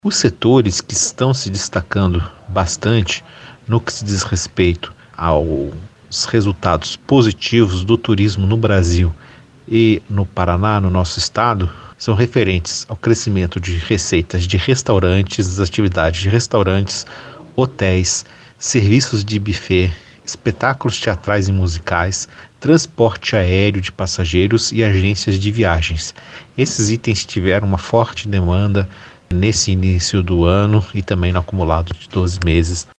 Os setores que estão se destacando bastante no que se diz respeito aos resultados positivos do turismo no Brasil e no Paraná, no nosso estado, são referentes ao crescimento de receitas de restaurantes, atividades de restaurantes, hotéis, serviços de buffet, espetáculos teatrais e musicais, transporte aéreo de passageiros e agências de viagens. Esses itens tiveram uma forte demanda nesse início do ano e também no acumulado de 12 meses